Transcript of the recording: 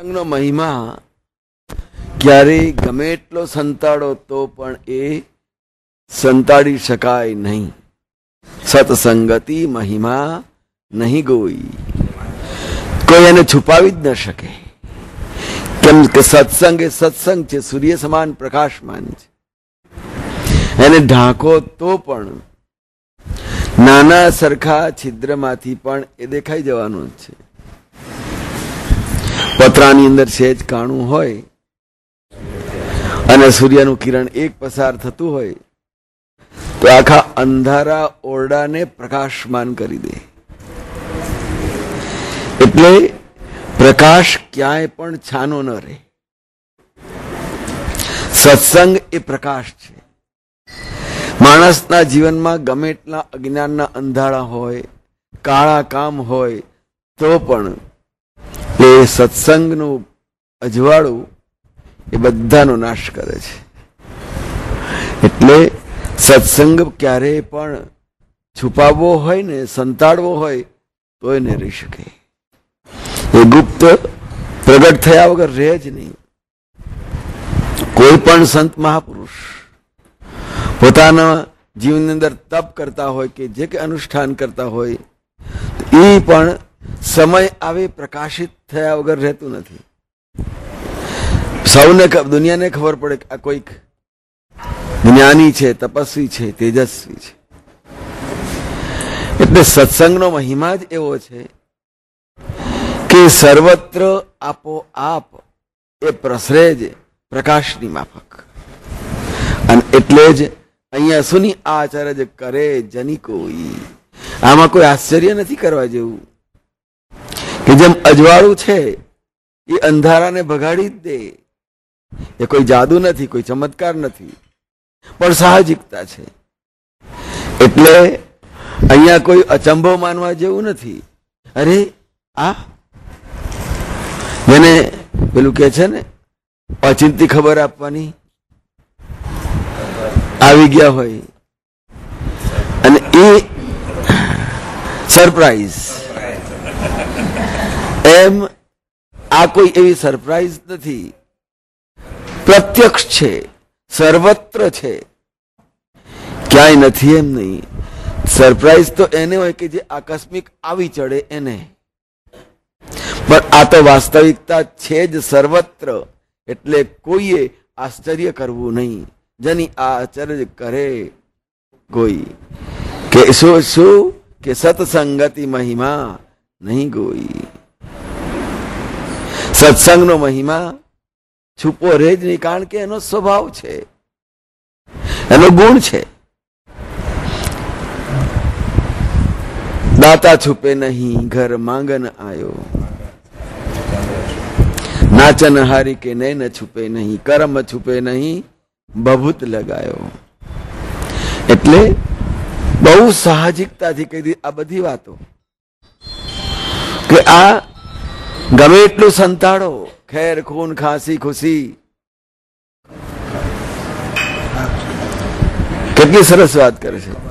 સત્સંગનો મહિમા ક્યારેય ગમે એટલો સંતાડો તો પણ એ સંતાડી શકાય નહીં. સત્સંગતિ મહિમા નહીં ગોઈ, કોઈ એને છુપાવી જ ન શકે. કેમ કે સત્સંગ એ સત્સંગ છે, સૂર્ય સમાન પ્રકાશમાન છે. એને ઢાંકો તો પણ નાના સરખા છિદ્રમાંથી પણ એ દેખાઈ જવાનું જ છે. પતરાની અંદર સહેજ કાણું હોય અને સૂર્યનું કિરણ એક પસાર થતું હોય તો આખા અંધારા ઓરડાને પ્રકાશમાન કરી દે. એટલે પ્રકાશ ક્યાંય પણ છાનો ન રહે. સત્સંગ એ પ્રકાશ છે. માણસના જીવનમાં ગમે એટલા અજ્ઞાનના અંધારા હોય, કાળા કામ હોય, તો પણ એ સત્સંગનું અજવાળું એ બધાનો નાશ કરે છે. એટલે સત્સંગ ક્યારેય પણ છુપાવવો હોય ને સંતાડવો હોય તો એ નહીં રહી શકે. એ ગુપ્ત પ્રગટ થયા વગર રહે જ નહીં. કોઈ પણ સંત મહાપુરુષ પોતાના જીવનની અંદર તપ કરતા હોય કે જે કે અનુષ્ઠાન કરતા હોય એ પણ સમય આવે પ્રકાશિત થયા વગર રહેતું નથી. સૌને દુનિયાને ખબર પડે કે આ કોઈક જ્ઞાની છે, તપસ્વી છે, તેજસ્વી છે. એટલે સત્સંગનો મહિમા જ એવો છે કે સર્વત્ર આપોઆપ એ પ્રસરે જ પ્રકાશની માફક. અને એટલે જ અહીંયા સુની આચર જ કરે જની કોઈ. આમાં કોઈ આશ્ચર્ય નથી કરવા જેવું કે જેમ અજવાળું છે એ અંધારાને ભગાડી જ દે. એ કોઈ જાદુ નથી, કોઈ ચમત્કાર નથી, પણ સાહજિકતા છે. એટલે અહીંયા કોઈ અચંભો માનવા જેવું નથી. અરે આ જેને પેલું કે છે ને અચિંતી ખબર આપવાની આવી ગયા હોય અને એ સરપ્રાઈઝ, એમ આ કોઈ એવી સરપ્રાઈઝ નથી. પ્રત્યક્ષ છે, સર્વત્ર છે, ક્યાંય નથી એમ નહીં. સરપ્રાઈઝ તો એને હોય કે જે આકસ્મિક આવી ચડે એને, પણ આ તો વાસ્તવિકતા છે જ સર્વત્ર. એટલે કોઈએ આશ્ચર્ય કરવું નહીં. જેની આશ્ચર્ય કરે કોઈ કે શું શું કે સત્સંગતિ મહિમા નહીં ગોઈ. સત્સંગનો મહિમા છુપો રહે જ નહીં, કારણ કે એનો સ્વભાવ છે, એનો ગુણ છે. દાતા છુપે નહીં ઘર માંગન આયો, નાચન હારી કે નૈન છુપે નહીં, કર્મ છુપે નહીં બભૂત લગાયો. એટલે બહુ સાહજિકતાથી કહી દીધી આ બધી વાતો કે આ ગમે એટલું સંતાડો, ખેર ખૂન ખાંસી ખુશી. કેટલી સરસ વાત કરે છે.